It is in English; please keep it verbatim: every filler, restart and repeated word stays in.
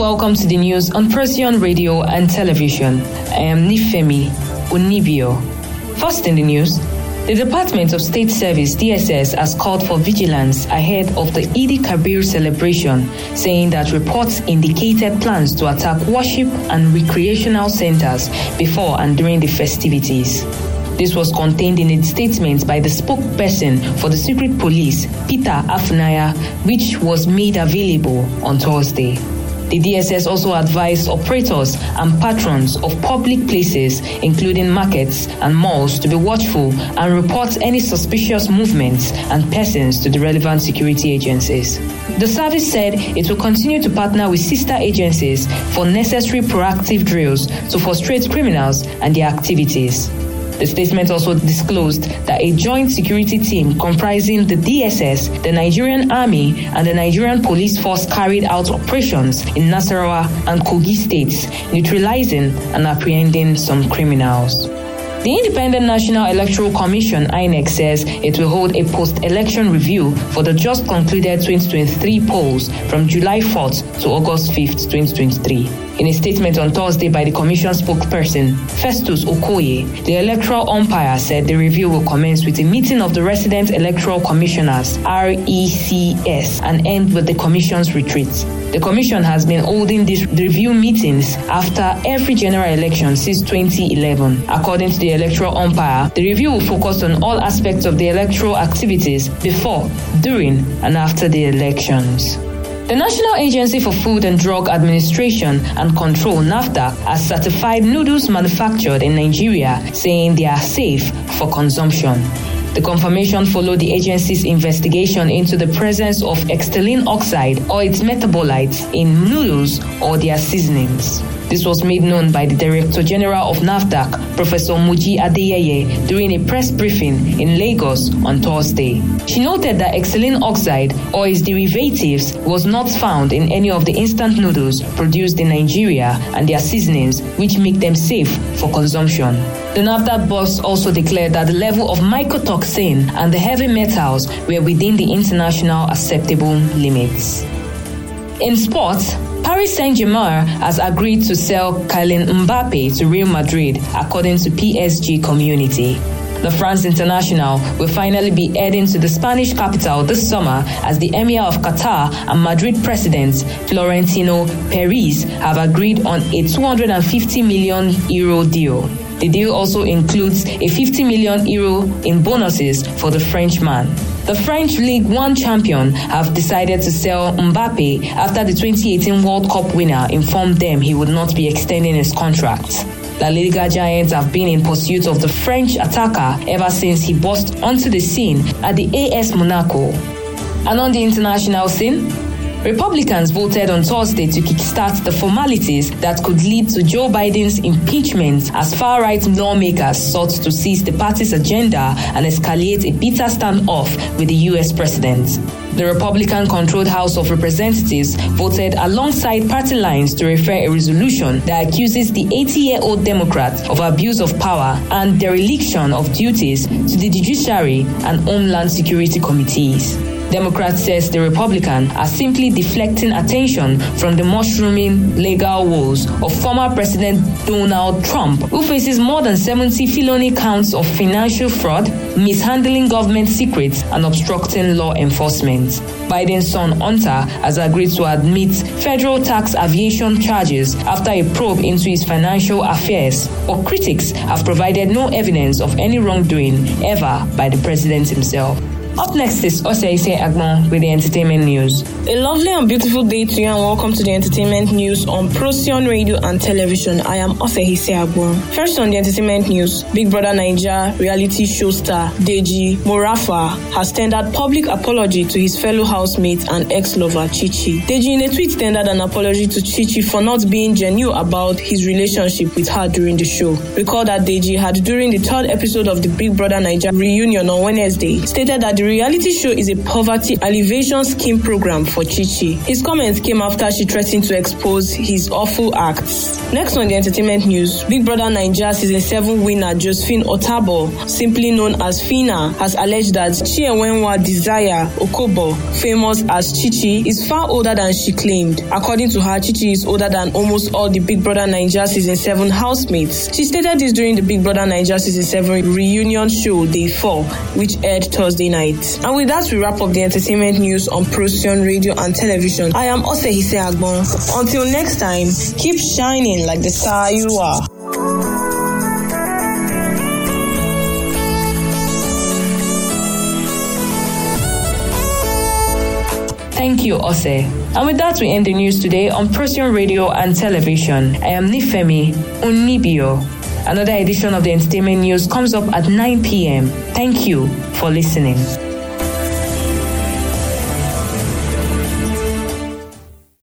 welcome to the news on Procyon Radio and Television. I am Nifemi Unibio. First in the news, the Department of State Service D S S has called for vigilance ahead of the Eid Kabir celebration, saying that reports indicated plans to attack worship and recreational centers before and during the festivities. This was contained in a statement by the spokesperson for the Secret Police, Peter Afunaya, which was made available on Thursday. The D S S also advised operators and patrons of public places, including markets and malls, to be watchful and report any suspicious movements and persons to the relevant security agencies. The service said it will continue to partner with sister agencies for necessary proactive drills to frustrate criminals and their activities. The statement also disclosed that a joint security team comprising the D S S, the Nigerian Army, and the Nigerian Police Force carried out operations in Nasarawa and Kogi states, neutralizing and apprehending some criminals. The Independent National Electoral Commission, I N E C, says it will hold a post-election review for the just concluded twenty twenty-three polls from July fourth to August fifth, twenty twenty-three. In a statement on Thursday by the Commission spokesperson, Festus Okoye, the electoral umpire said the review will commence with a meeting of the Resident Electoral Commissioners, R E C S, and end with the Commission's retreat. The Commission has been holding these review meetings after every general election since twenty eleven. According to the electoral umpire, the review will focus on all aspects of the electoral activities before, during, and after the elections. The National Agency for Food and Drug Administration and Control, NAFDAC, has certified noodles manufactured in Nigeria, saying they are safe for consumption. The confirmation followed the agency's investigation into the presence of ethylene oxide or its metabolites in noodles or their seasonings. This was made known by the Director General of NAFDAC, Professor Muji Adeyeye, during a press briefing in Lagos on Thursday. She noted that ethylene oxide or its derivatives was not found in any of the instant noodles produced in Nigeria and their seasonings, which make them safe for consumption. The NAFDAC boss also declared that the level of mycotoxin and the heavy metals were within the international acceptable limits. In sports, Paris Saint-Germain has agreed to sell Kylian Mbappe to Real Madrid, according to P S G Community. The France international will finally be heading to the Spanish capital this summer as the Emir of Qatar and Madrid president Florentino Perez have agreed on a two hundred fifty million euro deal. The deal also includes a fifty million euro in bonuses for the Frenchman. The French League One champion have decided to sell Mbappe after the twenty eighteen World Cup winner informed them he would not be extending his contract. La Liga giants have been in pursuit of the French attacker ever since he burst onto the scene at the A S Monaco. And on the international scene, Republicans voted on Thursday to kickstart the formalities that could lead to Joe Biden's impeachment as far-right lawmakers sought to seize the party's agenda and escalate a bitter standoff with the U S president. The Republican-controlled House of Representatives voted alongside party lines to refer a resolution that accuses the eighty-year-old Democrat of abuse of power and dereliction of duties to the Judiciary and Homeland Security Committees. Democrats says the Republican are simply deflecting attention from the mushrooming legal woes of former President Donald Trump, who faces more than seventy felony counts of financial fraud, mishandling government secrets, and obstructing law enforcement. Biden's son Hunter has agreed to admit federal tax evasion charges after a probe into his financial affairs, but critics have provided no evidence of any wrongdoing ever by the president himself. Up next is Oseise Agbon with the entertainment news. A lovely and beautiful day to you and welcome to the entertainment news on Procyon Radio and Television. I am Oseise Agbon. First on the entertainment news, Big Brother Naija reality show star Deji Morafa has tendered public apology to his fellow housemate and ex-lover Chichi. Deji in a tweet tendered an apology to Chichi for not being genuine about his relationship with her during the show. Recall that Deji had, during the third episode of the Big Brother Naija reunion on Wednesday, stated that the the reality show is a poverty alleviation scheme program for Chichi. His comments came after she threatened to expose his awful acts. Next on the entertainment news, Big Brother Naija Season seven winner Josephine Otabo, simply known as Fina, has alleged that Chienwenwa Desire Okobo, famous as Chichi, is far older than she claimed. According to her, Chichi is older than almost all the Big Brother Naija Season seven housemates. She stated this during the Big Brother Naija Season seven reunion show Day four, which aired Thursday night. And with that, we wrap up the entertainment news on Procyon Radio and Television. I am Osehise Agbon. Until next time, keep shining like the star you are. Thank you, Ose. And with that, we end the news today on Procyon Radio and Television. I am Nifemi Unibio. Another edition of the entertainment news comes up at nine p.m. Thank you for listening.